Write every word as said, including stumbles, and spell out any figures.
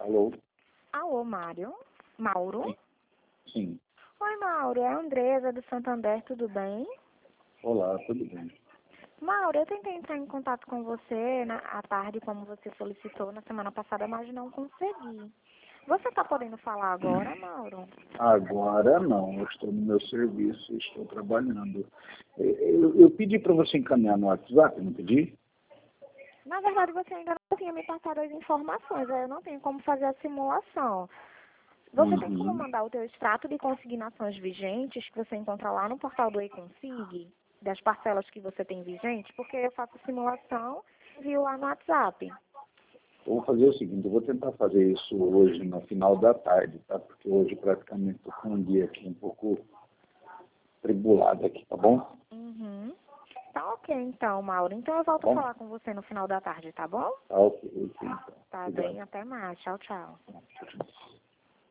Alô? Alô, Mário? Mauro? Sim. Sim. Oi, Mauro, é a Andresa do Santander, tudo bem? Olá, tudo bem? Mauro, eu tentei entrar em contato com você na, à tarde, como você solicitou na semana passada, mas não consegui. Você está podendo falar agora, Mauro? Agora não, eu estou no meu serviço, estou trabalhando. Eu, eu, eu pedi para você encaminhar no WhatsApp, não pedi? Na verdade, você ainda não tinha me passado as informações, aí eu não tenho como fazer a simulação. Você tem como Uhum. mandar o teu extrato de consignações vigentes que você encontra lá no portal do eConsig, das parcelas que você tem vigente, porque eu faço simulação e envio lá no WhatsApp. Eu vou fazer o seguinte, eu vou tentar fazer isso hoje no final da tarde, tá? Porque hoje praticamente estou com um dia aqui um pouco tribulado aqui, tá bom? Uhum. Tá ok então, Mauro. Então eu Tá volto a bom? falar com você no final da tarde, tá bom? Tá ok, ok, então. Tá Obrigado. bem, até mais. Tchau, tchau. Tchau, tchau.